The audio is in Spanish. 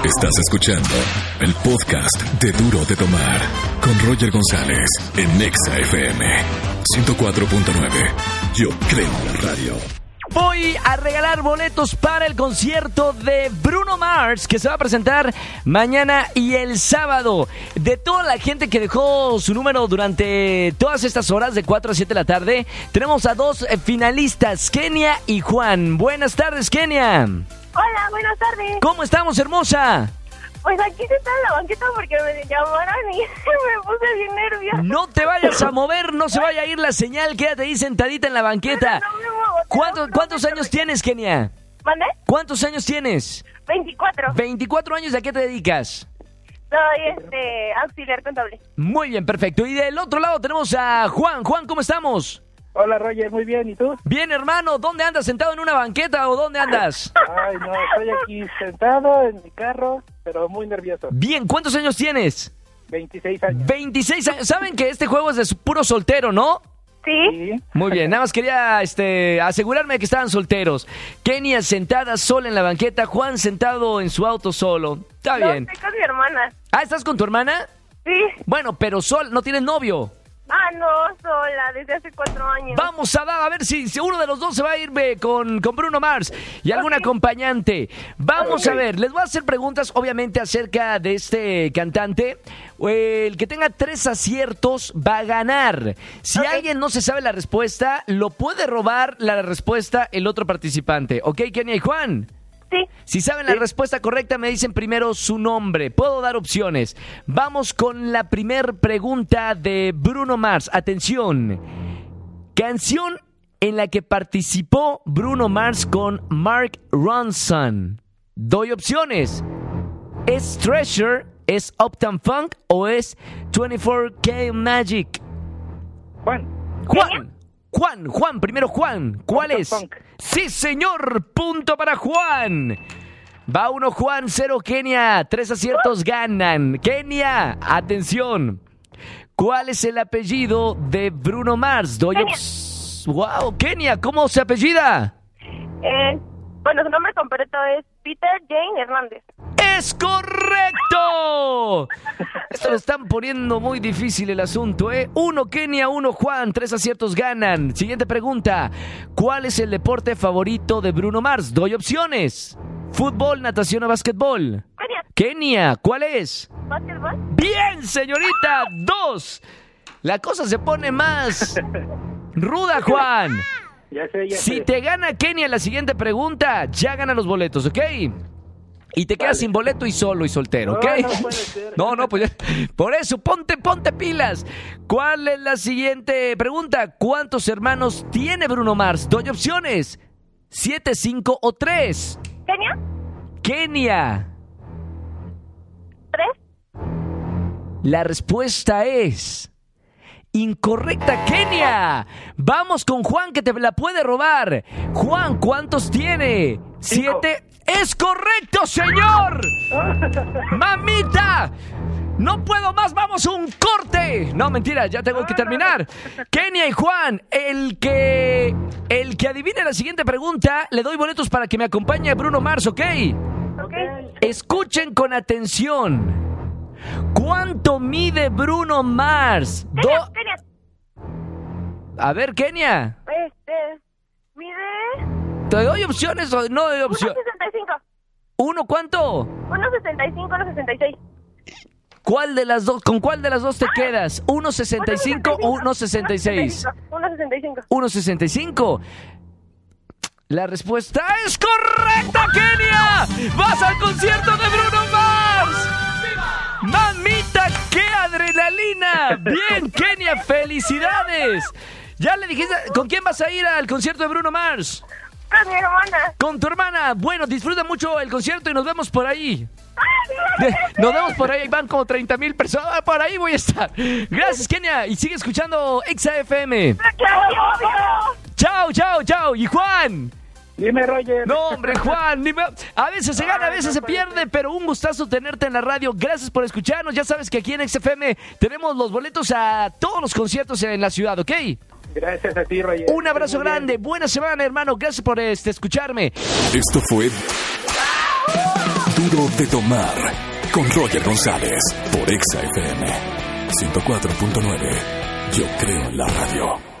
Estás escuchando el podcast de Duro de Tomar con Roger González en Nexa FM 104.9. Yo creo en la radio. Voy a regalar boletos para el concierto de Bruno Mars que se va a presentar mañana y el sábado. De toda la gente que dejó su número durante todas estas horas de 4 a 7 de la tarde, tenemos a dos finalistas, Kenia y Juan. Buenas tardes, Kenia. Hola, buenas tardes. ¿Cómo estamos, hermosa? Pues aquí se está en la banqueta porque me llamaron y me puse bien nerviosa. No te vayas a mover, no se vaya a ir la señal, quédate ahí sentadita en la banqueta. No me muevo. ¿Cuántos años tienes, Kenia? ¿Mande? ¿Cuántos años tienes? 24. 24 años, ¿a qué te dedicas? Soy auxiliar contable. Muy bien, perfecto. Y del otro lado tenemos a Juan. Juan, ¿cómo estamos? Hola, Roger, muy bien, ¿y tú? Bien, hermano. ¿Dónde andas? ¿Sentado en una banqueta o dónde andas? Ay, no, estoy aquí sentado en mi carro, pero muy nervioso. Bien, ¿cuántos años tienes? 26 años. 26 años. ¿Saben que este juego es de puro soltero, no? ¿Sí? Sí. Muy bien, nada más quería asegurarme de que estaban solteros. Kenia sentada sola en la banqueta, Juan sentado en su auto solo. Está bien. No, estoy con mi hermana. Ah, ¿estás con tu hermana? Sí. Bueno, pero no tienes novio. Ah, no, sola, desde hace 4 años. Vamos a ver si uno de los dos se va a ir con Bruno Mars y algún acompañante. Vamos a ver, les voy a hacer preguntas obviamente acerca de este cantante. El que tenga 3 aciertos va a ganar. Si alguien no se sabe la respuesta, lo puede robar la respuesta el otro participante. ¿Ok, Kenia y Juan? Sí. Si saben la respuesta correcta, me dicen primero su nombre. Puedo dar opciones. Vamos con la primer pregunta de Bruno Mars. Atención. Canción en la que participó Bruno Mars con Mark Ronson. Doy opciones. ¿Es Treasure, es Uptown Funk o es 24K Magic? Juan, primero Juan. ¿Cuál Uptown es? Funk. Sí, señor. Punto para Juan. Va 1 Juan, 0 Kenia. 3 aciertos ganan. Kenia, atención. ¿Cuál es el apellido de Bruno Mars? Wow, Kenia, ¿cómo se apellida? Bueno, su nombre completo es Peter Jane Hernández. ¡Es correcto! Esto lo están poniendo muy difícil el asunto, ¿eh? 1 Kenia, 1 Juan, 3 aciertos ganan. Siguiente pregunta. ¿Cuál es el deporte favorito de Bruno Mars? Doy opciones. ¿Fútbol, natación o básquetbol? Kenia, ¿cuál es? ¿Básquetbol? ¡Bien, señorita! 2. La cosa se pone más ruda, Juan. Ya sé. Si te gana Kenia la siguiente pregunta, ya gana los boletos, ¿ok? Y te quedas sin boleto y solo y soltero, ¿ok? No puede ser. No, pues ya. Por eso, ponte pilas. ¿Cuál es la siguiente pregunta? ¿Cuántos hermanos tiene Bruno Mars? Doy opciones. 7, 5 o 3. ¿Kenia? Kenia. 3. La respuesta es incorrecta, Kenia. Vamos con Juan, que te la puede robar. Juan, ¿cuántos tiene? 7. ¡Es correcto, señor! ¡Mamita! ¡No puedo más! ¡Vamos a un corte! No, mentira, ya tengo que terminar. Kenia y Juan, el que adivine la siguiente pregunta, le doy boletos para que me acompañe Bruno Mars, ¿ok? Escuchen con atención. ¿Cuánto mide Bruno Mars? Kenia. A ver, Kenia. Mide... ¿Te doy opciones o no doy opciones? 1.65. ¿Uno cuánto? 1.65, 1.66. ¿Cuál de las dos? ¿Con cuál de las dos te quedas? ¿1.65 o 1.66? 1.65. 1.65. La respuesta es correcta, Kenia. ¡Vas al concierto de Bruno Mars! ¡Mamita, qué adrenalina! Bien, Kenia, felicidades. Ya le dijiste, ¿con quién vas a ir al concierto de Bruno Mars? Con mi hermana. Con tu hermana. Bueno, disfruta mucho el concierto y nos vemos por ahí. Nos vemos por ahí, van como 30,000 personas. Por ahí voy a estar. Gracias, Kenia. Y sigue escuchando Exa FM. Chao. Y Juan. Dime, Roger. No, hombre, Juan. A veces se gana, a veces se pierde, pero un gustazo tenerte en la radio. Gracias por escucharnos. Ya sabes que aquí en Exa FM tenemos los boletos a todos los conciertos en la ciudad, ¿ok? Gracias a ti, Roger. Un abrazo grande. Buena semana, hermano. Gracias por escucharme. Esto fue Duro de Tomar con Roger González por Exa FM 104.9. Yo creo en la radio.